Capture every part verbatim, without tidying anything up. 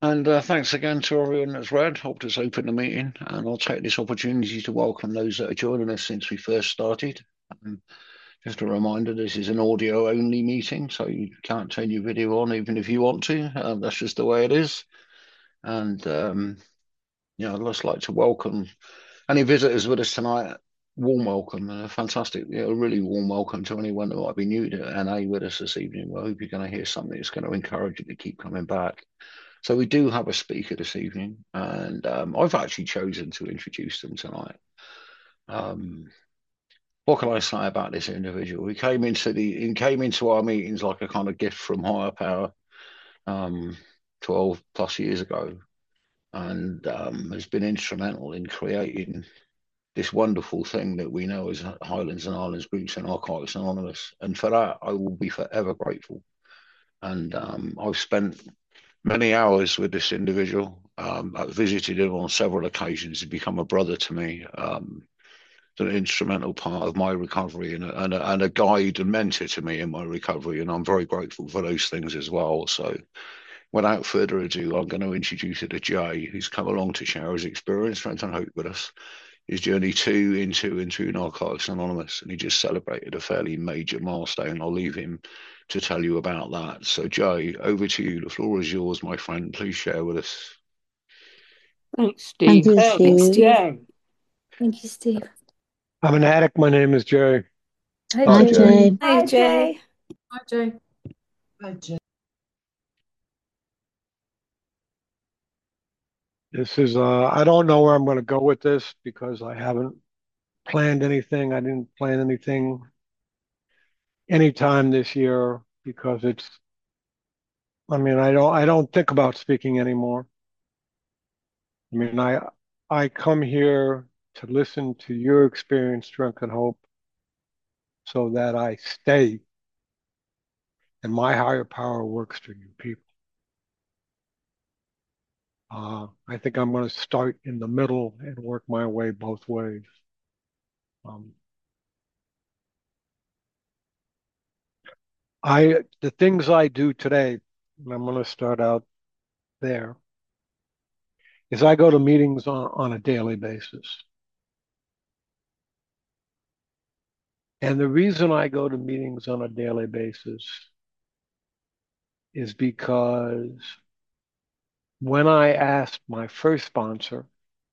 And uh, thanks again to everyone that's read, helped us open the meeting. And I'll take this opportunity to welcome those that are joining us since we first started. Um, just a reminder, this is an audio only meeting, so you can't turn your video on even if you want to. Um, that's just the way it is. And um, yeah, I'd just like to welcome any visitors with us tonight. Warm welcome and a fantastic, you know, really warm welcome to anyone that might be new to N A with us this evening. Well, I hope you're going to hear something that's going to encourage you to keep coming back. So we do have a speaker this evening, and um, I've actually chosen to introduce them tonight. Um, what can I say about this individual? He came into the he came into our meetings like a kind of gift from higher power, um, twelve plus years ago, and um, has been instrumental in creating this wonderful thing that we know as Highlands and Islands Groups and Archives Anonymous. And for that, I will be forever grateful. And um, I've spent many hours with this individual. Um, I've visited him on several occasions. He's become a brother to me. Um, an instrumental part of my recovery and a, and, a, and a guide and mentor to me in my recovery. And I'm very grateful for those things as well. So without further ado, I'm going to introduce you to Jay, who's come along to share his experience, strength and hope with us. His journey to, into, into Narcotics Anonymous. And he just celebrated a fairly major milestone. I'll leave him to tell you about that. So, Jay, over to you. The floor is yours, my friend. Please share with us. Thanks, Thank Steve. you, Thanks, Steve. Steve. Thank you, Steve. I'm an addict. My name is Jerry. Hi, Hi, Jay. Jay. Jade. Hi, Jay. Hi, Jay. This is, uh, I don't know where I'm going to go with this because I haven't planned anything. I didn't plan anything anytime this year because it's, I mean, I don't, I don't think about speaking anymore. I mean, I, I come here to listen to your experience, strength, and hope so that I stay and my higher power works through you people. Uh, I think I'm going to start in the middle and work my way both ways. Um, I the things I do today, and I'm going to start out there, is I go to meetings on, on a daily basis. And the reason I go to meetings on a daily basis is because when I asked my first sponsor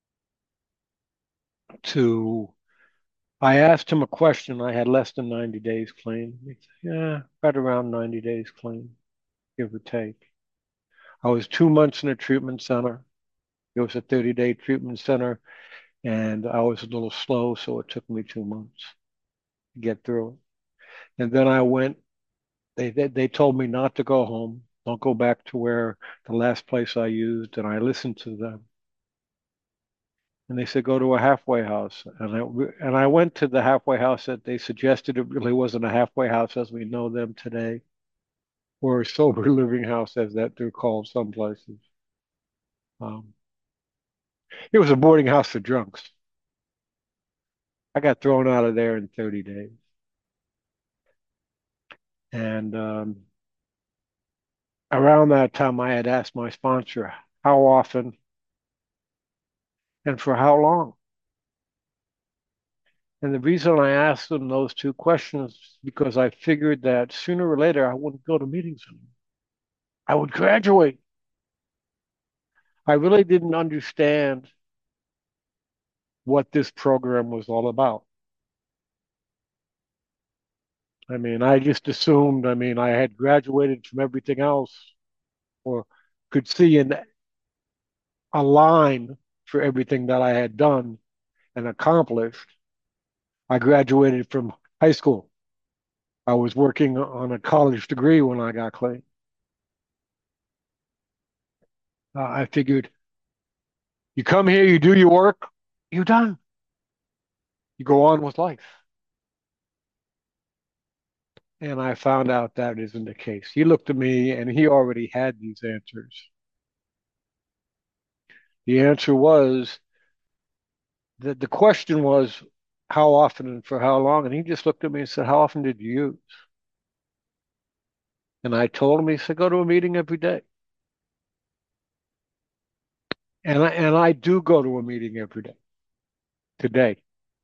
to, I asked him a question. I had less than ninety days clean. He said, yeah, right around ninety days clean, give or take. I was two months in a treatment center. It was a thirty day treatment center, and I was a little slow, so it took me two months to get through it. And then I went, they, they, they told me not to go home, don't go back to where the last place I used, and I listened to them. And they said, go to a halfway house. And I, and I went to the halfway house that they suggested. It really wasn't a halfway house as we know them today, or a sober living house as that they're called some places. Um, it was a boarding house for drunks. I got thrown out of there in thirty days. And um, around that time, I had asked my sponsor how often and for how long. And the reason I asked them those two questions is because I figured that sooner or later I wouldn't go to meetings anymore. I would graduate. I really didn't understand what this program was all about. I mean, I just assumed, I mean, I had graduated from everything else or could see in a line for everything that I had done and accomplished. I graduated from high school. I was working on a college degree when I got clean. Uh, I figured you come here, you do your work, you're done. You go on with life. And I found out that isn't the case. He looked at me and he already had these answers. The answer was that the question was how often and for how long. And he just looked at me and said, how often did you use? And I told him, he said, go to a meeting every day. And I, and I do go to a meeting every day. Today,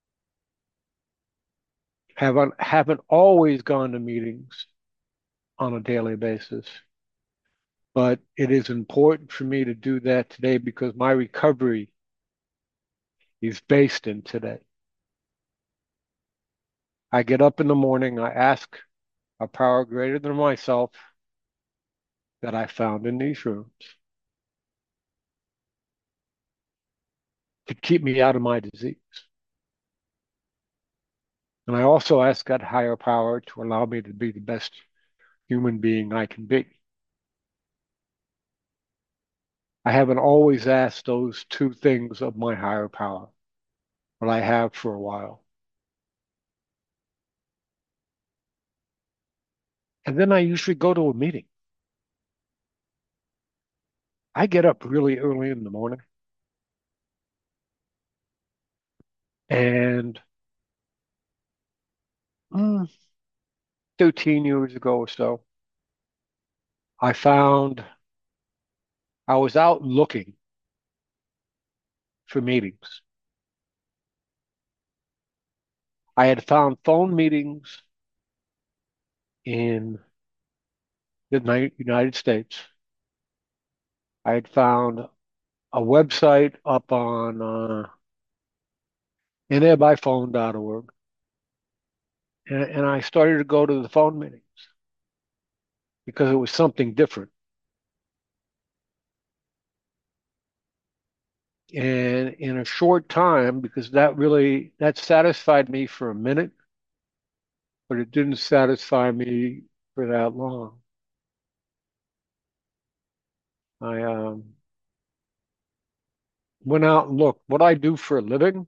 haven't haven't always gone to meetings on a daily basis, but it is important for me to do that today because my recovery is based in today. I get up in the morning, I ask a power greater than myself that I found in these rooms to keep me out of my disease. And I also ask that higher power to allow me to be the best human being I can be. I haven't always asked those two things of my higher power, but I have for a while. And then I usually go to a meeting. I get up really early in the morning and mm, thirteen years ago or so, I found I was out looking for meetings. I had found phone meetings in the Ni- United States. I had found a website up on uh, in there by phone dot org, and, and I started to go to the phone meetings because it was something different. And in a short time, because that really that satisfied me for a minute, but it didn't satisfy me for that long. I um, went out and looked what I do for a living,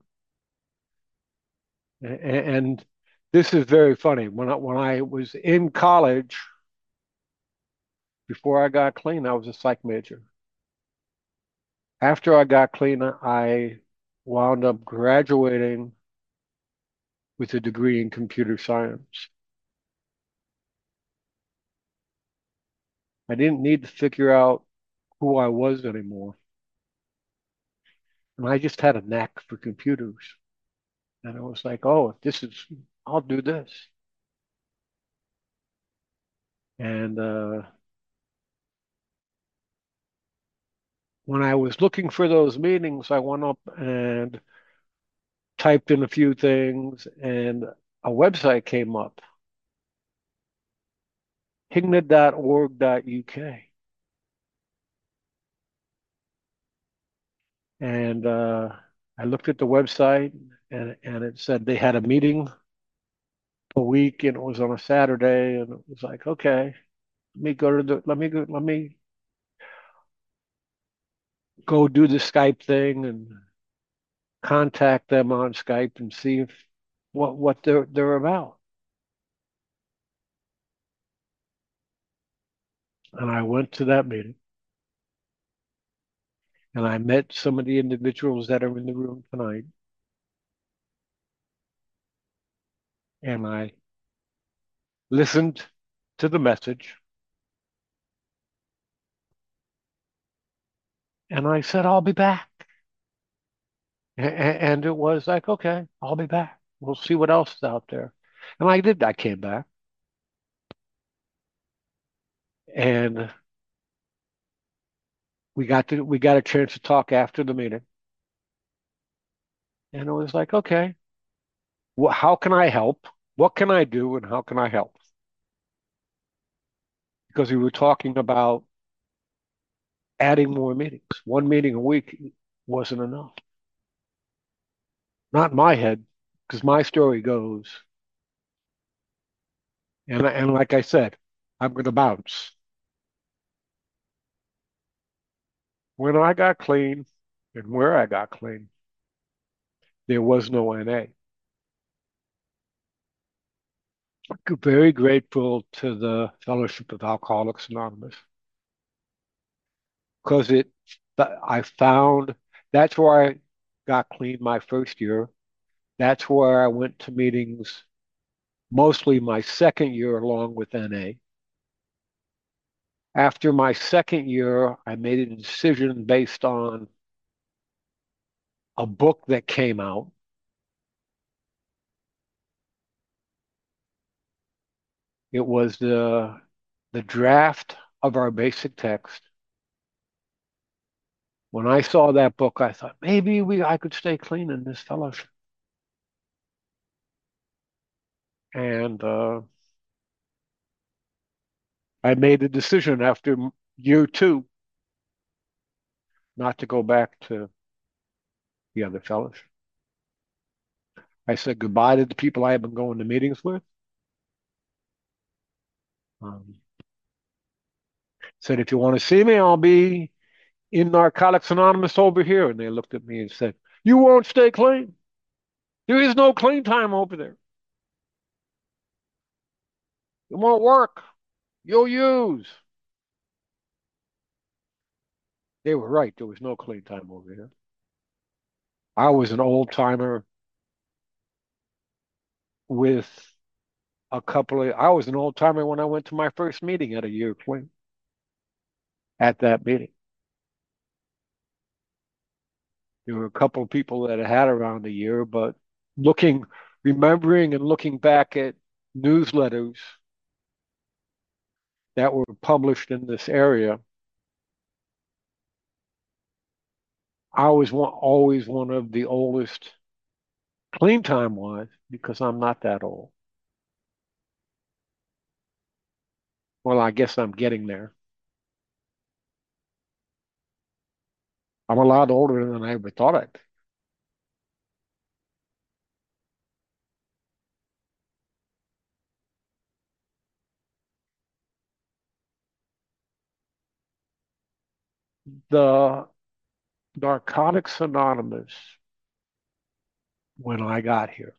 and, and this is very funny. When I, when I was in college, before I got clean, I was a psych major. After I got clean, I wound up graduating with a degree in computer science. I didn't need to figure out who I was anymore. And I just had a knack for computers. And I was like, oh, this is, I'll do this. And uh, when I was looking for those meetings, I went up and typed in a few things, and a website came up, higna dot org dot U K. And uh, I looked at the website, and, and it said they had a meeting a week, and it was on a Saturday, and it was like, okay, let me go to the, let me go, let me go do the Skype thing and contact them on Skype and see if what what they're they're about. And I went to that meeting, and I met some of the individuals that are in the room tonight, and I listened to the message, and I said, I'll be back. And it was like, okay, I'll be back. We'll see what else is out there. And I did. I came back. And we got to we got a chance to talk after the meeting. And it was like, okay, well, how can I help? What can I do and how can I help? Because we were talking about adding more meetings. One meeting a week wasn't enough. Not in my head, because my story goes, and and like I said, I'm going to bounce. When I got clean and where I got clean, there was no N A. Very grateful to the Fellowship of Alcoholics Anonymous because it, I found that's where I got clean my first year. That's where I went to meetings mostly my second year along with N A. After my second year, I made a decision based on a book that came out. It was the the draft of our basic text. When I saw that book, I thought maybe we I could stay clean in this fellowship. And uh, I made a decision after year two not to go back to the other fellowship. I said goodbye to the people I had been going to meetings with. Um, said, if you want to see me, I'll be in Narcotics Anonymous over here. And they looked at me and said, you won't stay clean. There is no clean time over there. It won't work. You'll use. They were right. There was no clean time over here. I was an old timer with a couple of, I was an old timer when I went to my first meeting at a year clean. At that meeting, there were a couple of people that had around a year, but looking, remembering and looking back at newsletters that were published in this area, I was one, always one of the oldest clean time wise because I'm not that old. Well, I guess I'm getting there. I'm a lot older than I ever thought I'd be. The Narcotics Anonymous, when I got here,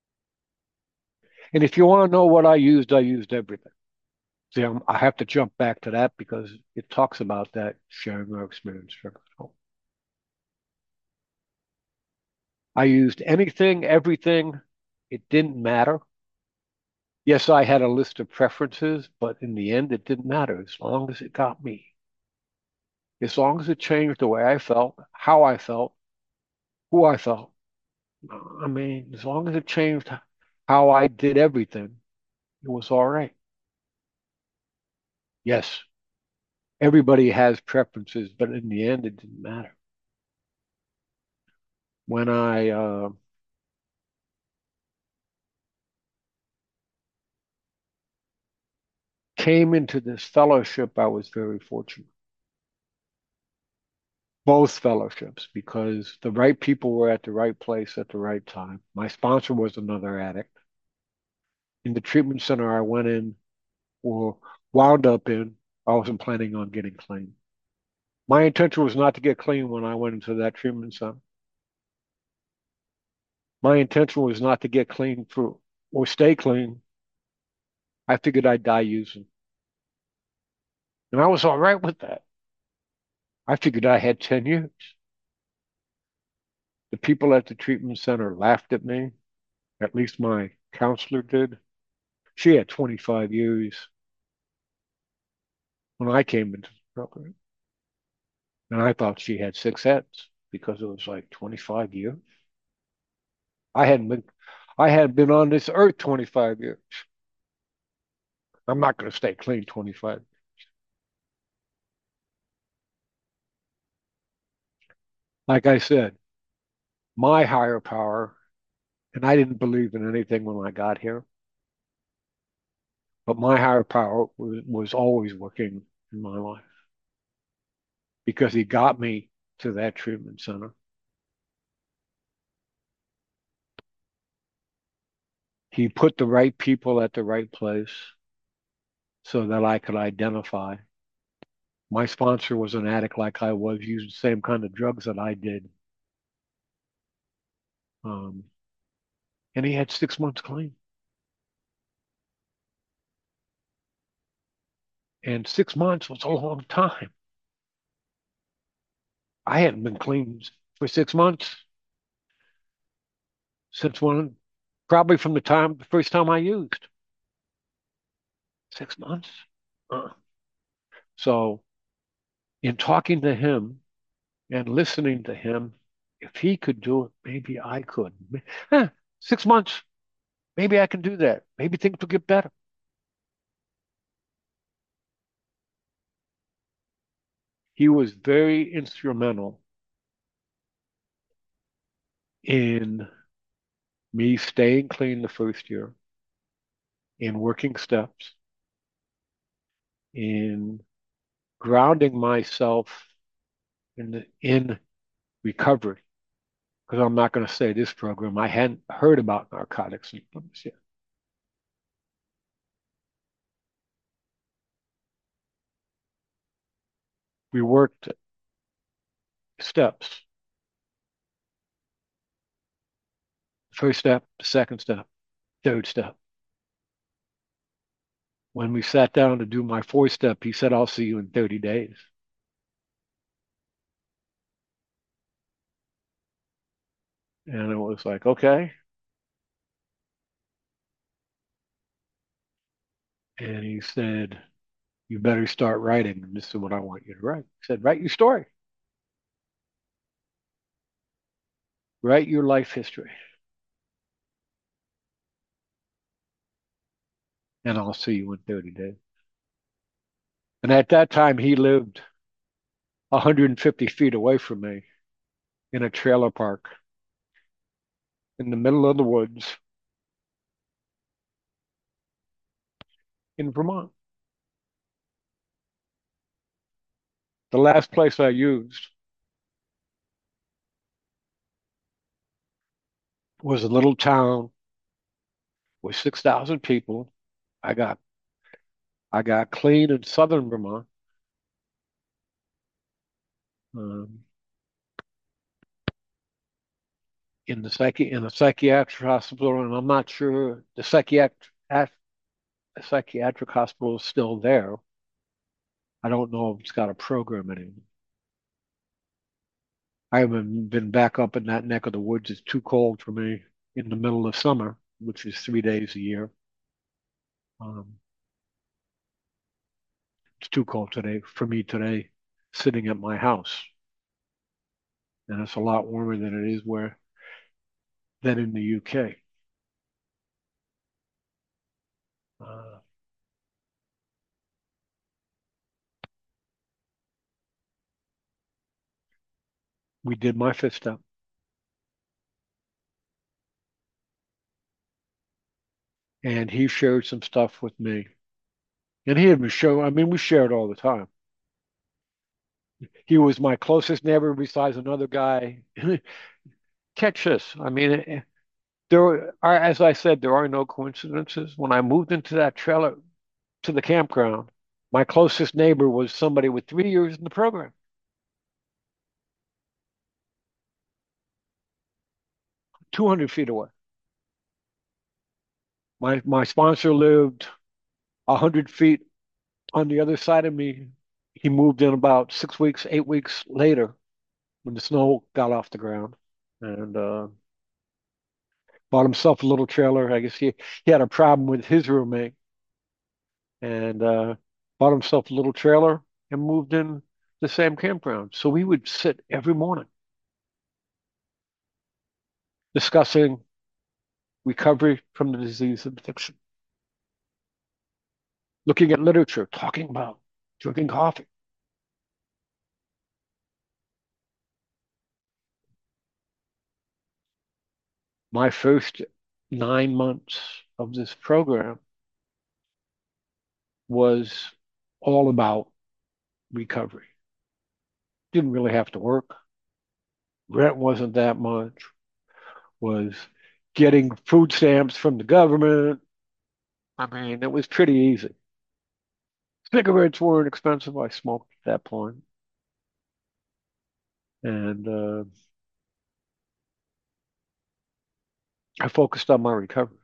and if you want to know what I used, I used everything. See, I'm, I have to jump back to that because it talks about that sharing our experience. I used anything, everything. It didn't matter. Yes, I had a list of preferences, but in the end, it didn't matter as long as it got me. As long as it changed the way I felt, how I felt, who I felt. I mean, as long as it changed how I did everything, it was all right. Yes, everybody has preferences, but in the end, it didn't matter. When I uh, came into this fellowship, I was very fortunate. Both fellowships, because the right people were at the right place at the right time. My sponsor was another addict. In the treatment center I went in or wound up in, I wasn't planning on getting clean. My intention was not to get clean when I went into that treatment center. My intention was not to get clean for or stay clean. I figured I'd die using. And I was all right with that. I figured I had ten years. The people at the treatment center laughed at me. At least my counselor did. She had twenty-five years when I came into the program. And I thought she had six heads because it was like twenty-five years. I hadn't been I had been on this earth twenty-five years. I'm not going to stay clean twenty-five. Like I said, my higher power, and I didn't believe in anything when I got here, but my higher power was, was always working in my life because he got me to that treatment center. He put the right people at the right place so that I could identify. My sponsor was an addict like I was, used the same kind of drugs that I did. Um, and he had six months clean. And six months was a long time. I hadn't been clean for six months since when, probably from the time, the first time I used. Six months. Uh. So in talking to him and listening to him, if he could do it, maybe I could. Huh, six months, maybe I can do that. Maybe things will get better. He was very instrumental in me staying clean the first year, in working steps, in grounding myself in the, in recovery. Because I'm not going to say this program, I hadn't heard about narcotics symptoms yet. We worked steps. First step, second step, third step. When we sat down to do my fourth step, he said, I'll see you in thirty days. And it was like, okay. And he said, you better start writing. And this is what I want you to write. He said, write your story. Write your life history. And I'll see you in thirty days. And at that time, he lived one hundred fifty feet away from me in a trailer park in the middle of the woods in Vermont. The last place I used was a little town with six thousand people. I got I got clean in southern Vermont. Um, in the psychi in a psychiatric hospital, and I'm not sure the psychiatric the psychiatric hospital is still there. I don't know if it's got a program anymore. I haven't been back up in that neck of the woods. It's too cold for me in the middle of summer, which is three days a year. Um, it's too cold today for me today, sitting at my house, and it's a lot warmer than it is where than in the U K. Uh, we did my fifth step, and he shared some stuff with me, and he had been show. I mean, we shared all the time. He was my closest neighbor besides another guy. Catch this. I mean, eh, there are, as I said, there are no coincidences. When I moved into that trailer to the campground, my closest neighbor was somebody with three years in the program. two hundred feet away. My my sponsor lived one hundred feet on the other side of me. He moved in about six weeks, eight weeks later when the snow got off the ground, and uh, bought himself a little trailer. I guess he, he had a problem with his roommate, and uh, bought himself a little trailer and moved in the same campground. So we would sit every morning discussing recovery from the disease of addiction, looking at literature, talking about drinking coffee. My first nine months of this program was all about recovery. Didn't really have to work. Rent wasn't that much. Was getting food stamps from the government. I mean, it was pretty easy. Cigarettes weren't expensive. I smoked at that point. And uh, I focused on my recovery.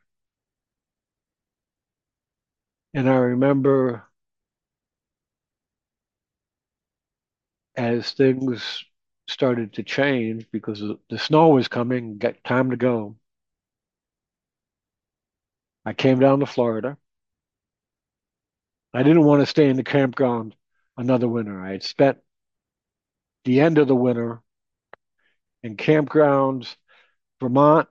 And I remember as things started to change because the snow was coming, got time to go. I came down to Florida. I didn't want to stay in the campground another winter. I had spent the end of the winter and campgrounds, Vermont.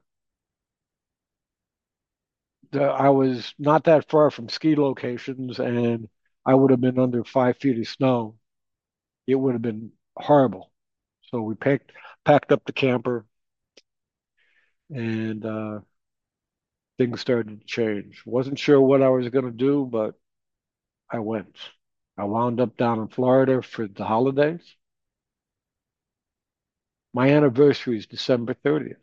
The, I was not that far from ski locations, and I would have been under five feet of snow. It would have been horrible. So we packed packed up the camper, and uh, things started to change. Wasn't sure what I was going to do, but I went. I wound up down in Florida for the holidays. My anniversary is December thirtieth.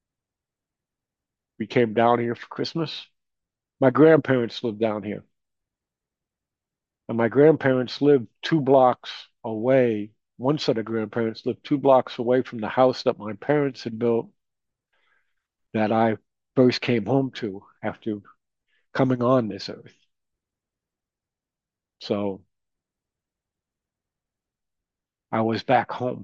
We came down here for Christmas. My grandparents lived down here. And my grandparents lived two blocks away. One set of grandparents lived two blocks away from the house that my parents had built that I first came home to after coming on this earth. So I was back home.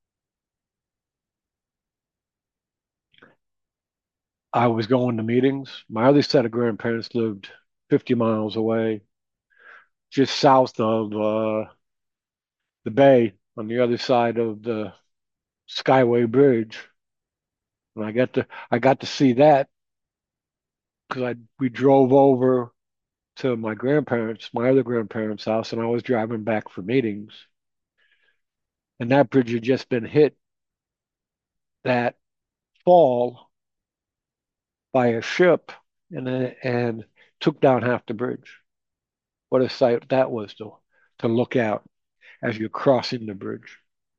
I was going to meetings. My other set of grandparents lived fifty miles away, just south of uh, the bay on the other side of the Skyway Bridge. And I got to I got to see that because I we drove over to my grandparents, my other grandparents' house, and I was driving back for meetings. And that bridge had just been hit that fall by a ship and and took down half the bridge. What a sight that was to to look out as you're crossing the bridge.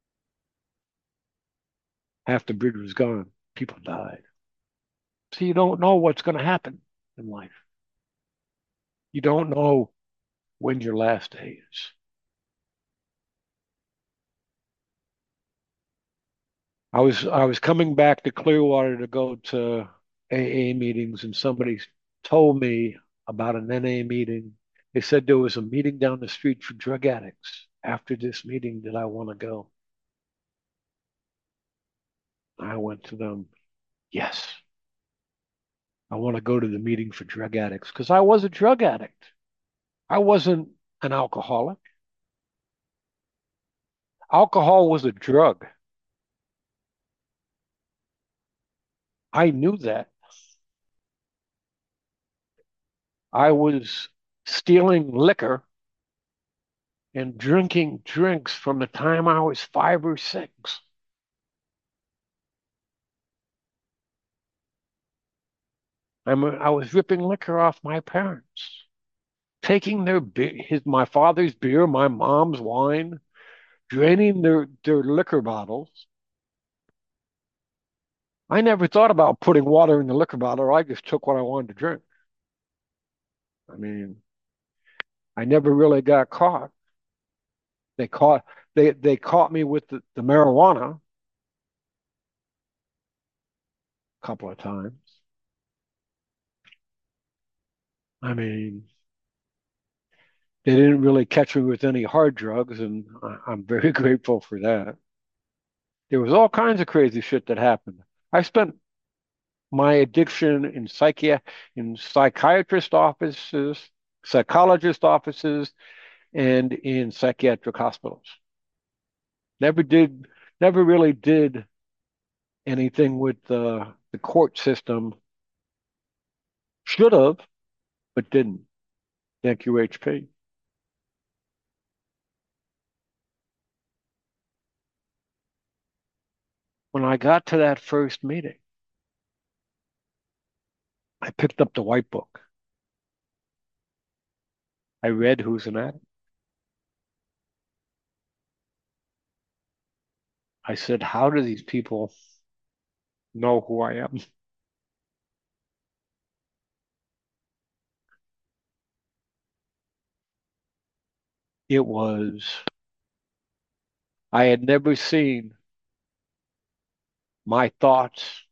Half the bridge was gone. People died. So you don't know what's going to happen in life. You don't know when your last day is. I was I was coming back to Clearwater to go to A A meetings, and somebody told me about an N A meeting. They said there was a meeting down the street for drug addicts. After this meeting, did I want to go? I went to them. Yes, I want to go to the meeting for drug addicts because I was a drug addict. I wasn't an alcoholic. Alcohol was a drug. I knew that. I was stealing liquor and drinking drinks from the time I was five or six. I'm, I was ripping liquor off my parents, taking their his my father's beer, my mom's wine, draining their their liquor bottles. I never thought about putting water in the liquor bottle. I just took what I wanted to drink. I mean, I never really got caught. They caught they they caught me with the, the marijuana a couple of times. I mean, they didn't really catch me with any hard drugs, and I, I'm very grateful for that. There was all kinds of crazy shit that happened. I spent my addiction in psychi in psychiatrist offices, psychologist offices, and in psychiatric hospitals. Never did, never really did anything with the the court system. Should have, but didn't. Thank you, H P. When I got to that first meeting, I picked up the white book. I read Who's an Addict. I said, how do these people know who I am? It was, I had never seen my thoughts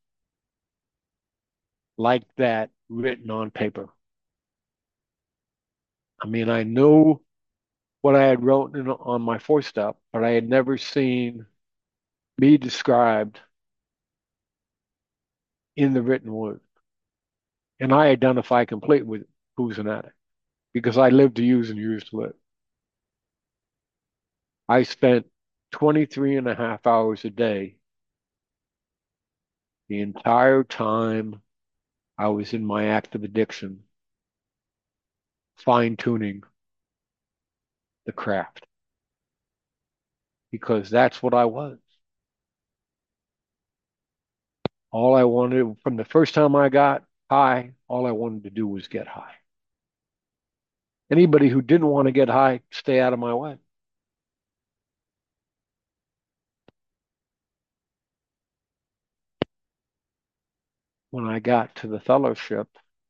like that written on paper. I mean, I knew what I had written on my four step, but I had never seen me described in the written word. And I identify completely with Who's an Addict because I live to use and use to live. I spent twenty-three and a half hours a day the entire time I was in my active addiction, fine-tuning the craft, because that's what I was. All I wanted, from the first time I got high, all I wanted to do was get high. Anybody who didn't want to get high, stay out of my way. When I got to the fellowship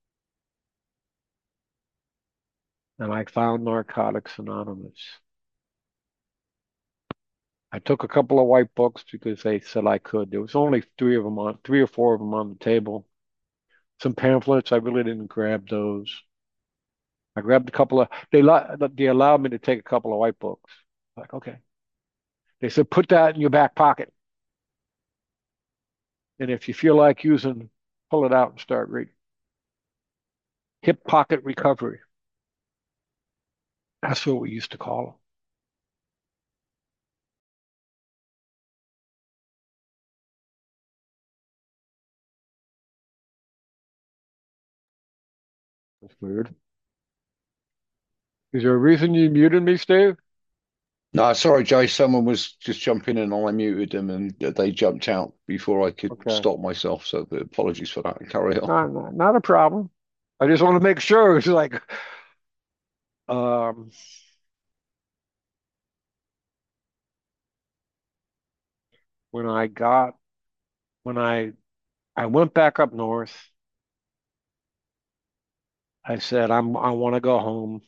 and I found Narcotics Anonymous, I took a couple of white books because they said I could. There was only three of them on, three or four of them on the table. Some pamphlets, I really didn't grab those. I grabbed a couple of, they, they allowed me to take a couple of white books. Like, okay. They said, put that in your back pocket. And if you feel like using, pull it out and start reading. Hip pocket recovery. That's what we used to call them. That's weird. Is there a reason you muted me, Steve? No, sorry, Jay. Someone was just jumping in and I muted them and they jumped out before I could Okay. stop myself. So apologies for that. Carry on. Not, not, not a problem. I just want to make sure. It's like, um, when I got, when I, I went back up north, I said, I'm, I want to go home.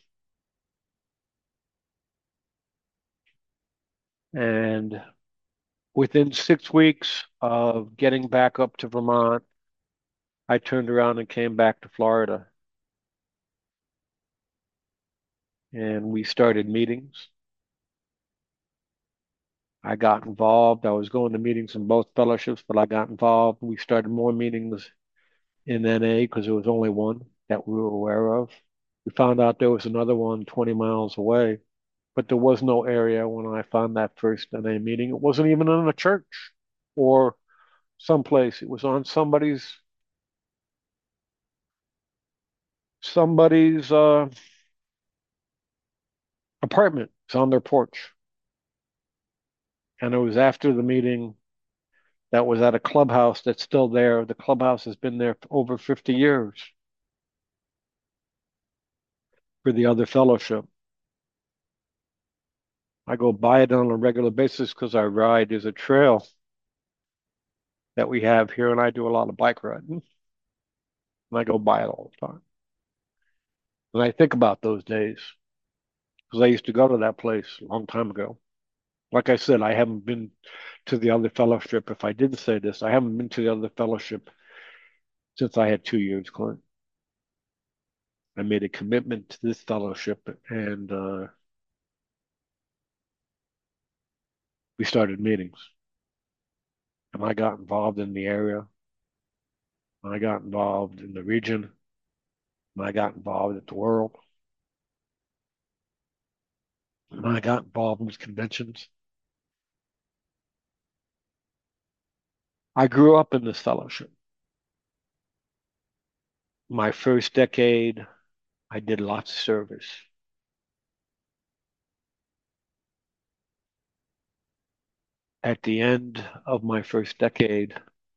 And within six weeks of getting back up to Vermont, I turned around and came back to Florida. And we started meetings. I got involved. I was going to meetings in both fellowships, but I got involved. We started more meetings in N A because there was only one that we were aware of. We found out there was another one twenty miles away, but there was no area when I found that first N A meeting. It wasn't even in a church or someplace. It was on somebody's somebody's uh, apartment. It's on their porch. And it was after the meeting that was at a clubhouse that's still there. The clubhouse has been there for over fifty years for the other fellowship. I go by it on a regular basis because I ride. There's a trail that we have here, and I do a lot of bike riding. And I go by it all the time. And I think about those days because I used to go to that place a long time ago. Like I said, I haven't been to the other fellowship. If I didn't say this, I haven't been to the other fellowship since I had two years clean. I made a commitment to this fellowship, and uh, we started meetings. And I got involved in the area. I got involved in the region. And I got involved at the world. And I got involved with conventions. I grew up in this fellowship. My first decade, I did lots of service. At the end of my first decade,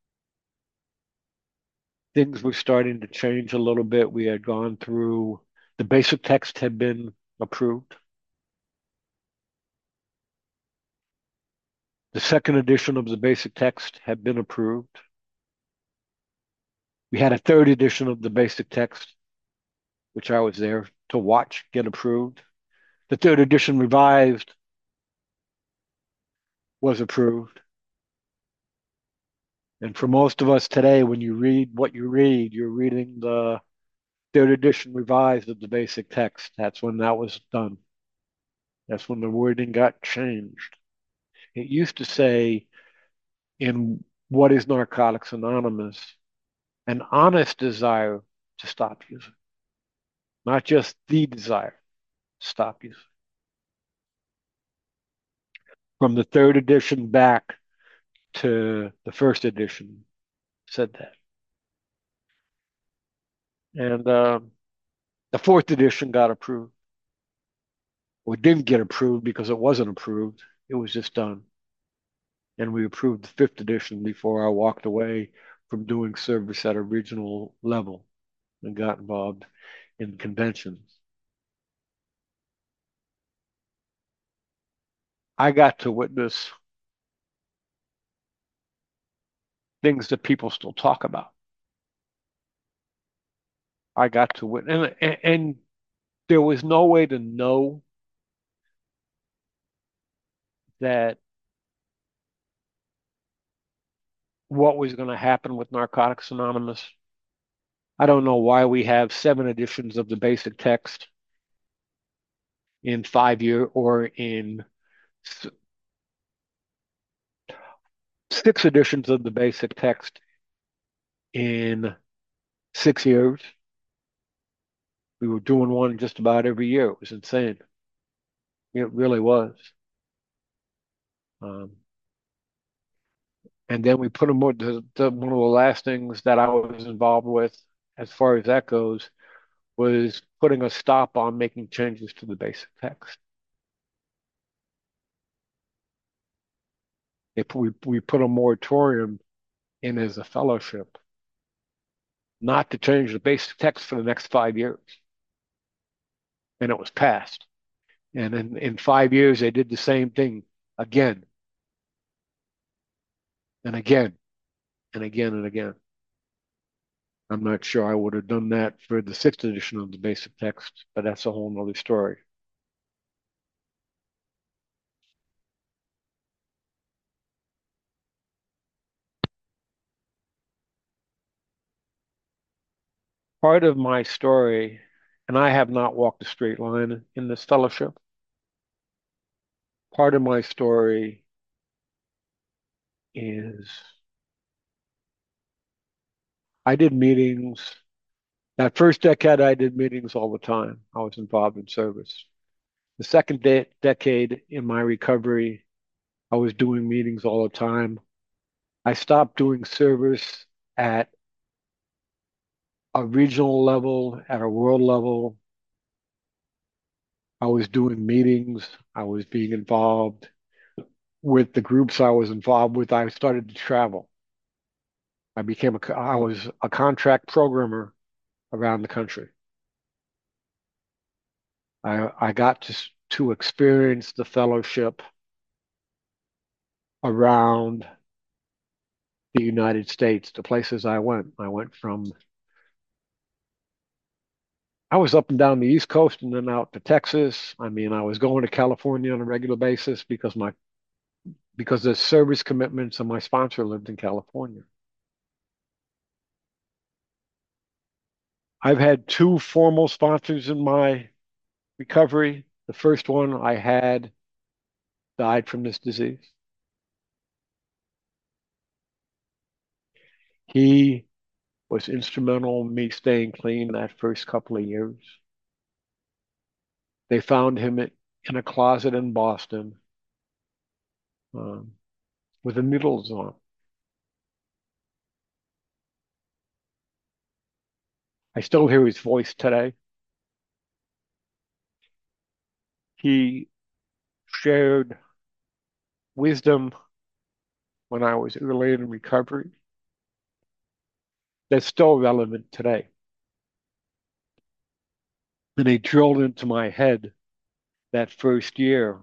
things were starting to change a little bit. We had gone through, the basic text had been approved. The second edition of the basic text had been approved. We had a third edition of the basic text, which I was there to watch get approved. The third edition revised was approved. And for most of us today, when you read what you read, you're reading the third edition revised of the basic text. That's when that was done. That's when the wording got changed. It used to say in What is Narcotics Anonymous, an honest desire to stop using, not just the desire to stop using. From the third edition back to the first edition, said that. And um, the fourth edition got approved. Well, it didn't get approved because it wasn't approved. It was just done. And we approved the fifth edition before I walked away from doing service at a regional level and got involved in conventions. I got to witness things that people still talk about. I got to witness, and, and there was no way to know that what was going to happen with Narcotics Anonymous. I don't know why we have seven editions of the basic text in five year or in six editions of the basic text in six years. We were doing one just about every year. It was insane. It really was. Um, and then we put them on the, the, one of the last things that I was involved with, as far as that goes, was putting a stop on making changes to the basic text. If we we put a moratorium in as a fellowship, not to change the basic text for the next five years, and it was passed. And in, in five years, they did the same thing again and again and again and again. I'm not sure I would have done that for the sixth edition of the basic text, but that's a whole nother story. Part of my story, and I have not walked a straight line in this fellowship, part of my story is I did meetings. That first decade, I did meetings all the time. I was involved in service. The second de decade in my recovery, I was doing meetings all the time. I stopped doing service at a regional level, at a world level. I was doing meetings. I was being involved with the groups I was involved with. I started to travel. I became a, I was a contract programmer around the country. I, I got to, to experience the fellowship around the United States, the places I went. I went from, I was up and down the East Coast and then out to Texas. I mean, I was going to California on a regular basis because my, because the service commitments of my sponsor lived in California. I've had two formal sponsors in my recovery. The first one I had died from this disease. He was instrumental in me staying clean that first couple of years. They found him in a closet in Boston um, with the needles on. I still hear his voice today. He shared wisdom when I was early in recovery that's still relevant today. And he drilled into my head that first year,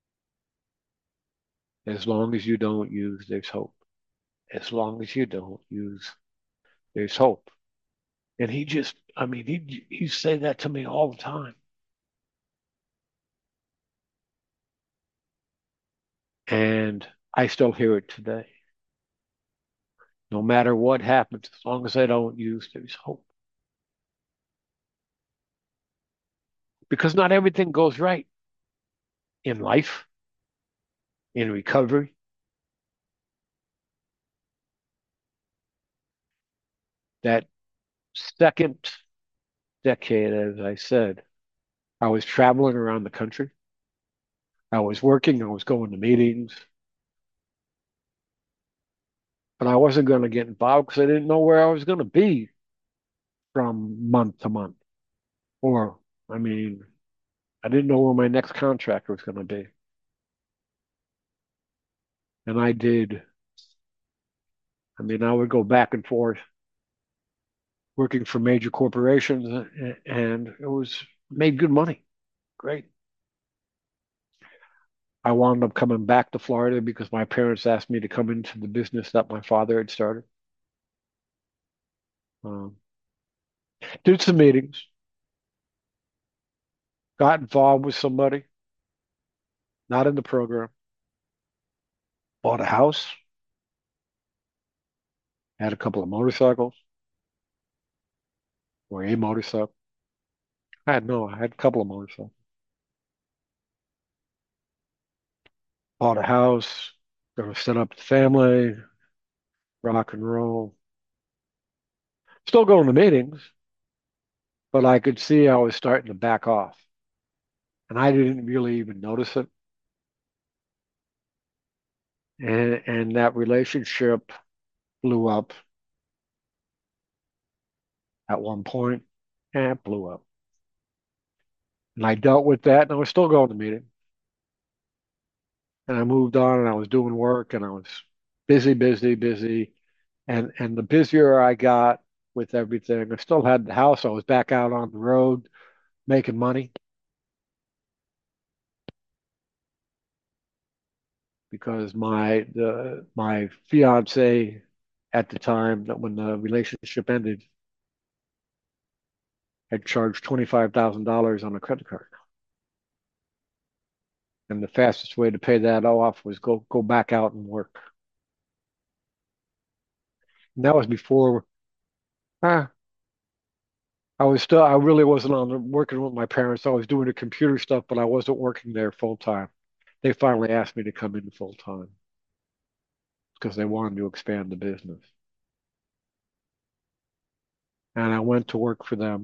as long as you don't use, there's hope. As long as you don't use, there's hope. And he just, I mean, he he say that to me all the time. And I still hear it today. No matter what happens, as long as I don't use, there's hope. Because not everything goes right in life, in recovery. That second decade, as I said, I was traveling around the country. I was working, I was going to meetings. but I wasn't going to get involved because I didn't know where I was going to be from month to month. Or, I mean, I didn't know where my next contract was going to be. And I did, I mean, I would go back and forth working for major corporations, and it was made good money. Great. I wound up coming back to Florida because my parents asked me to come into the business that my father had started. Um, did some meetings, got involved with somebody, not in the program, bought a house, had a couple of motorcycles, or a motorcycle. I had no, I had a couple of motorcycles. Bought a house, gonna set up the family, rock and roll. Still going to meetings, but I could see I was starting to back off. And I didn't really even notice it. And and that relationship blew up at one point, and it blew up. And I dealt with that, and I was still going to meetings. And I moved on, and I was doing work, and I was busy, busy, busy. And and the busier I got with everything, I still had the house. I was back out on the road making money because my the my fiance at the time that when the relationship ended had charged twenty-five thousand dollars on a credit card. And the fastest way to pay that off was go go back out and work. And that was before ah, I was still I really wasn't on the, working with my parents. I was doing the computer stuff, but I wasn't working there full time. They finally asked me to come in full time because they wanted to expand the business. And I went to work for them.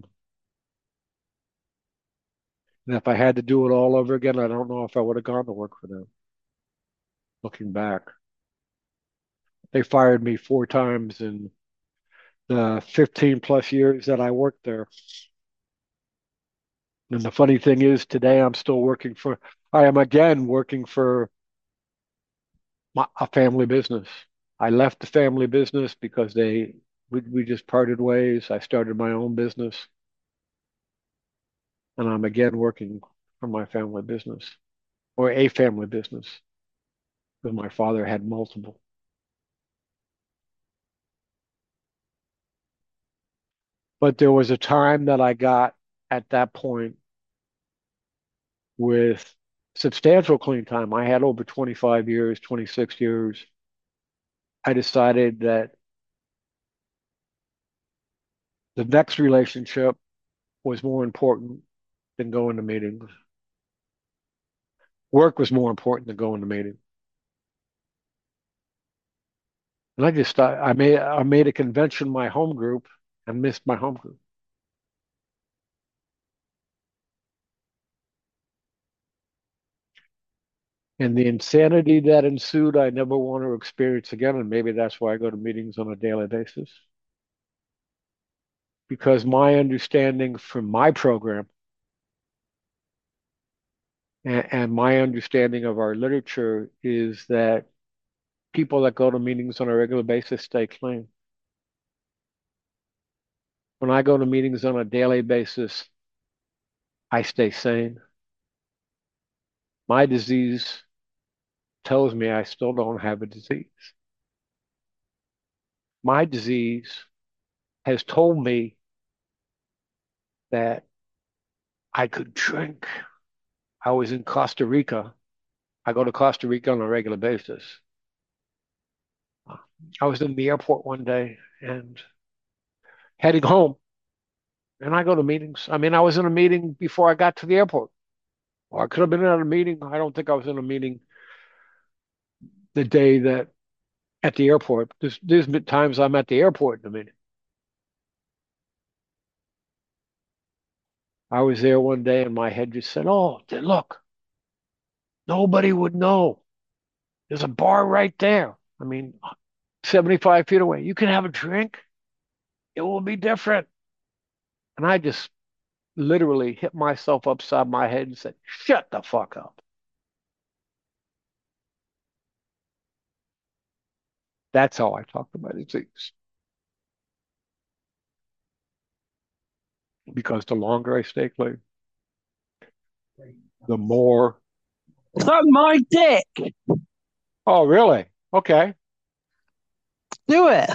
And if I had to do it all over again, I don't know if I would have gone to work for them. Looking back, they fired me four times in the fifteen plus years that I worked there. And the funny thing is, today I'm still working for, I am again working for my, a family business. I left the family business because they, we, we just parted ways. I started my own business, and I'm again working for my family business or a family business because my father had multiple. But there was a time that I got at that point with substantial clean time. I had over twenty-five years, twenty-six years. I decided that the next relationship was more important than going to meetings. Work was more important than going to meetings. And I just thought I made I made a convention my home group and missed my home group. And the insanity that ensued, I never want to experience again. And maybe that's why I go to meetings on a daily basis. Because my understanding from my program and, and my understanding of our literature is that people that go to meetings on a regular basis stay clean. When I go to meetings on a daily basis, I stay sane. My disease tells me I still don't have a disease. My disease has told me that I could drink. I was in Costa Rica. I go to Costa Rica on a regular basis. I was in the airport one day and heading home, and I go to meetings. I mean, I was in a meeting before I got to the airport. Or I could have been at a meeting. I don't think I was in a meeting the day that at the airport. There's, there's been times I'm at the airport in a meeting. I was there one day and my head just said, oh, look, nobody would know. There's a bar right there. I mean, seventy-five feet away. You can have a drink. It will be different. And I just literally hit myself upside my head and said, shut the fuck up. That's how I talk to my disease. Because the longer I stay clean, the more. Suck my dick. Oh, really? Okay. Do it.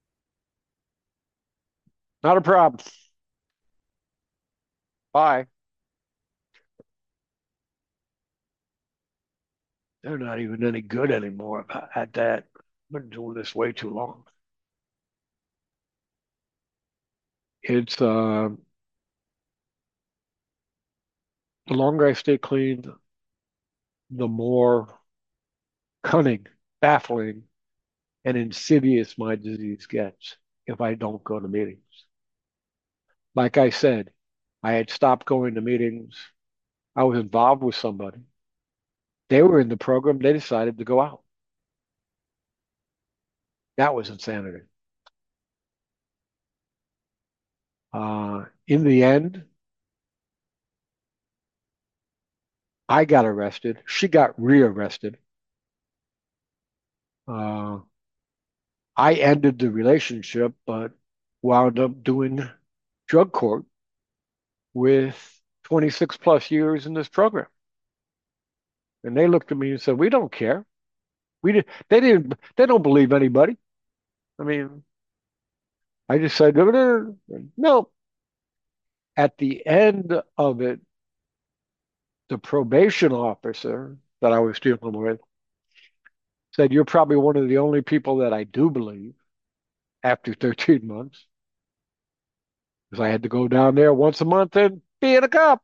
Not a problem. Bye. They're not even any good anymore at that. I've been doing this way too long. It's uh, the longer I stay clean, the more cunning, baffling, and insidious my disease gets if I don't go to meetings. Like I said, I had stopped going to meetings. I was involved with somebody. They were in the program. They decided to go out. That was insanity. Uh, in the end, I got arrested. She got rearrested. Uh, I ended the relationship, but wound up doing drug court with twenty-six plus years in this program. And they looked at me and said, "We don't care. We did." They didn't. They don't believe anybody. I mean, I just said, "No." At the end of it, the probation officer that I was dealing with said, "You're probably one of the only people that I do believe after thirteen months." Because I had to go down there once a month and be in a cop.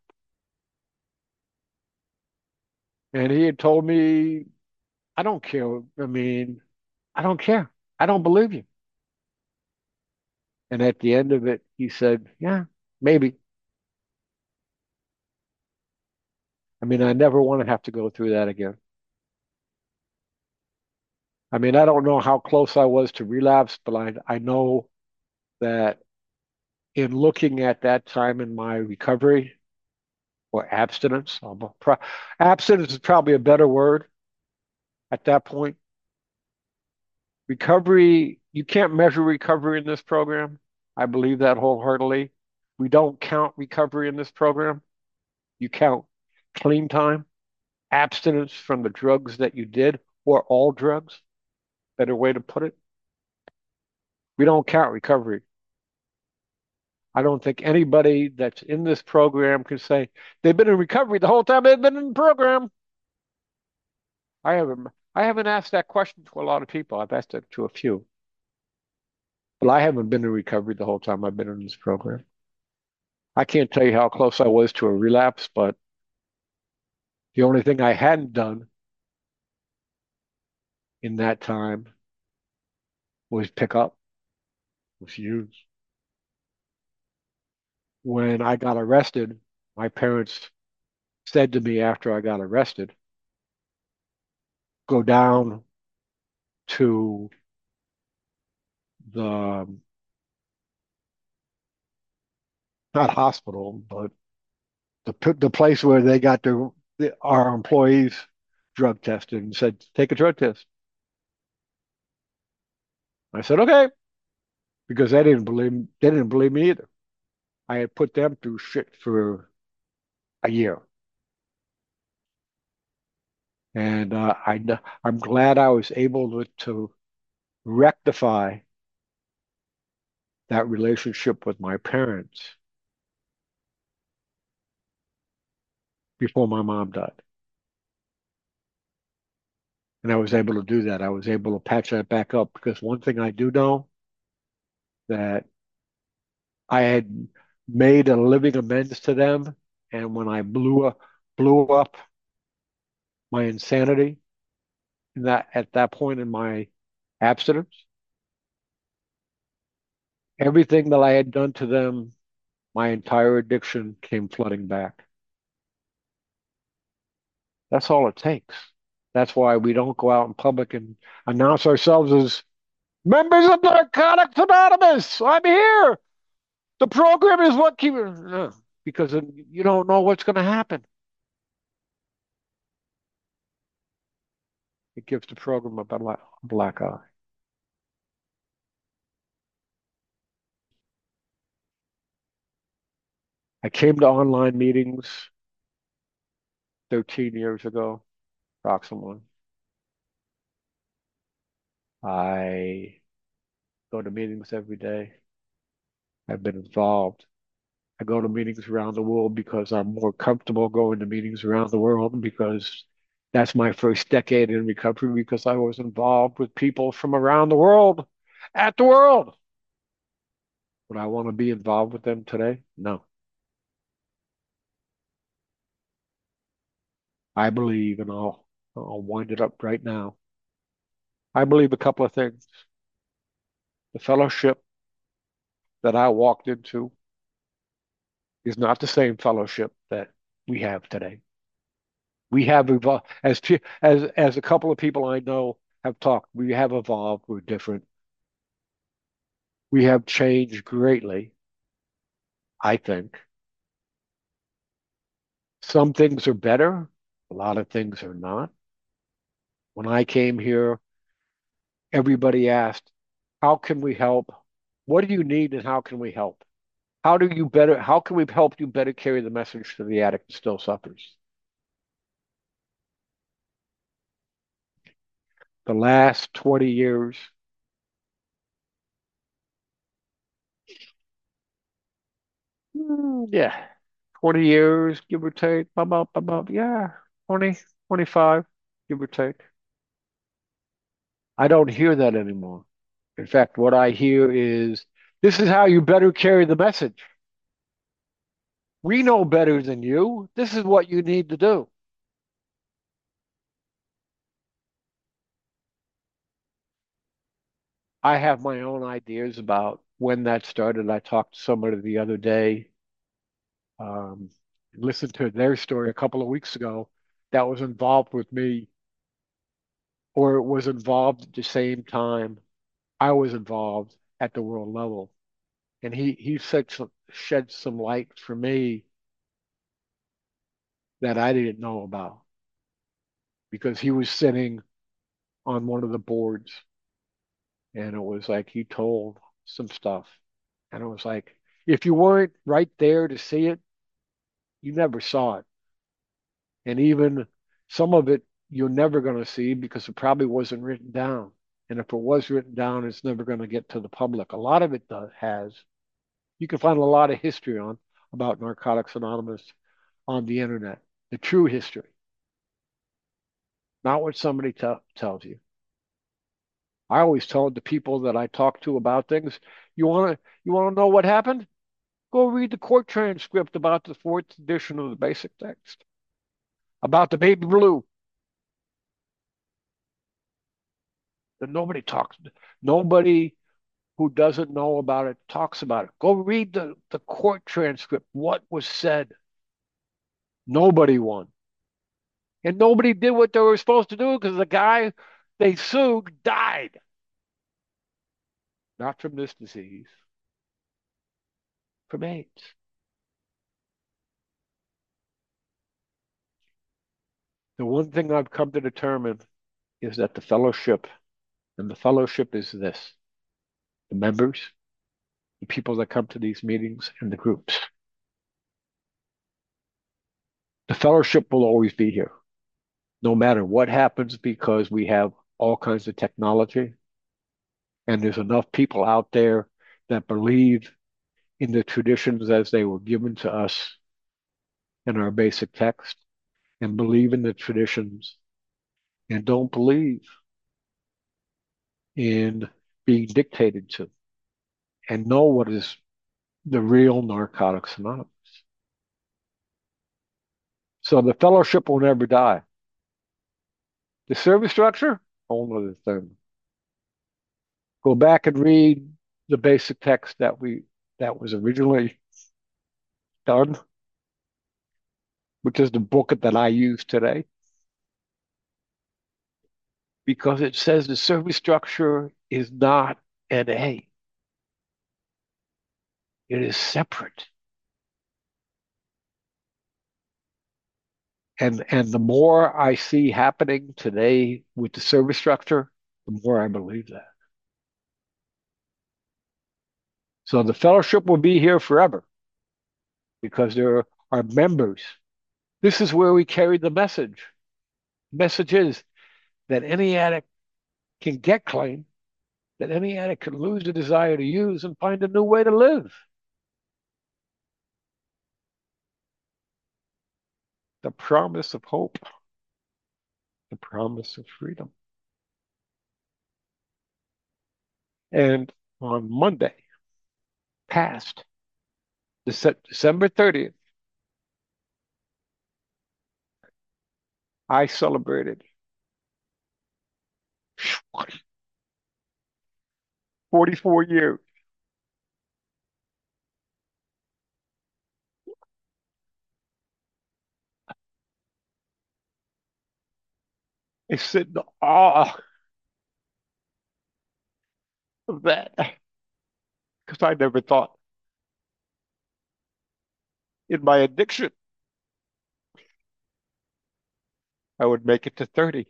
And he had told me, I don't care. I mean, I don't care. I don't believe you. And at the end of it, he said, yeah, maybe. I mean, I never want to have to go through that again. I mean, I don't know how close I was to relapse, but I, I know that in looking at that time in my recovery or abstinence, pro- abstinence is probably a better word at that point. Recovery, you can't measure recovery in this program. I believe that wholeheartedly. We don't count recovery in this program. You count clean time, abstinence from the drugs that you did, or all drugs, better way to put it. We don't count recovery. I don't think anybody that's in this program can say they've been in recovery the whole time they've been in the program. I haven't I haven't asked that question to a lot of people. I've asked it to a few. But I haven't been in recovery the whole time I've been in this program. I can't tell you how close I was to a relapse, but the only thing I hadn't done in that time was pick up, was use. When I got arrested, my parents said to me after I got arrested, go down to the, not hospital, but the the place where they got their our employees drug tested and said, take a drug test. I said, okay, because they didn't believe they didn't believe me either. I had put them through shit for a year. And uh, I, I'm glad I was able to, to rectify that relationship with my parents before my mom died. And I was able to do that. I was able to patch that back up because one thing I do know that I had made a living amends to them. And when I blew up, blew up my insanity in that at that point in my abstinence, everything that I had done to them, my entire addiction came flooding back. That's all it takes. That's why we don't go out in public and announce ourselves as Members of Narcotics Anonymous, I'm here. The program is what keeps uh, because you don't know what's going to happen. It gives the program a black, black eye. I came to online meetings thirteen years ago, approximately. I go to meetings every day. I've been involved. I go to meetings around the world because I'm more comfortable going to meetings around the world because that's my first decade in recovery because I was involved with people from around the world at the world. Would I want to be involved with them today? No. I believe, and I'll, I'll wind it up right now. I believe a couple of things. The fellowship that I walked into is not the same fellowship that we have today. We have evolved as as as a couple of people I know have talked. We have evolved. We're different. We have changed greatly, I think. Some things are better. A lot of things are not. When I came here, everybody asked, how can we help? What do you need and how can we help? How do you better, how can we help you better carry the message to the addict who still suffers? The last twenty years, mm, yeah, twenty years, give or take, blah, blah, blah, blah, yeah, twenty, twenty-five, give or take. I don't hear that anymore. In fact, what I hear is, this is how you better carry the message. We know better than you. This is what you need to do. I have my own ideas about when that started. I talked to somebody the other day, um, listened to their story a couple of weeks ago that was involved with me or was involved at the same time I was involved at the world level. And he, he said some, shed some light for me that I didn't know about because he was sitting on one of the boards and it was like he told some stuff. And it was like, if you weren't right there to see it, you never saw it. And even some of it you're never going to see because it probably wasn't written down. And if it was written down, it's never going to get to the public. A lot of it does, has. You can find a lot of history on about Narcotics Anonymous on the internet, the true history, not what somebody t- tells you. I always tell the people that I talk to about things, you want to you want to know what happened? Go read the court transcript about the fourth edition of the basic text, about the baby blue. That nobody talks. Nobody who doesn't know about it talks about it. Go read the, the court transcript. What was said? Nobody won. And nobody did what they were supposed to do because the guy they sued died. Not from this disease, from AIDS. The one thing I've come to determine is that the fellowship, and the fellowship is this, the members, the people that come to these meetings, and the groups. The fellowship will always be here, no matter what happens, because we have all kinds of technology, and there's enough people out there that believe in the traditions as they were given to us in our basic text, and believe in the traditions, and don't believe in being dictated to, and know what is the real Narcotics Anonymous. So the fellowship will never die. The service structure, whole other thing. Go back and read the basic text that we that was originally done, which is the book that I use today. because it says the service structure is not N A. It is separate. And and the more I see happening today with the service structure, the more I believe that. So the fellowship will be here forever because there are members. This is where we carry the message. The message is that any addict can get clean, that any addict can lose the desire to use and find a new way to live. The promise of hope, the promise of freedom. And on Monday, past December thirtieth, I celebrated forty-four years. I sit in awe of that because I never thought in my addiction I would make it to thirty.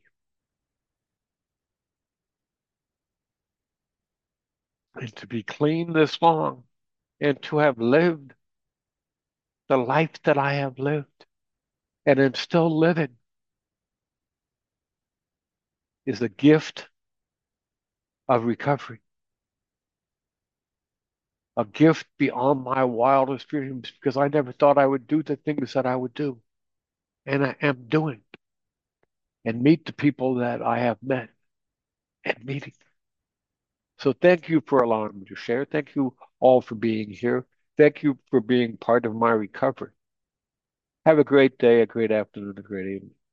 And to be clean this long and to have lived the life that I have lived and am still living is a gift of recovery. A gift beyond my wildest dreams because I never thought I would do the things that I would do. And I am doing. And meet the people that I have met and meeting. So thank you for allowing me to share. Thank you all for being here. Thank you for being part of my recovery. Have a great day, a great afternoon, a great evening.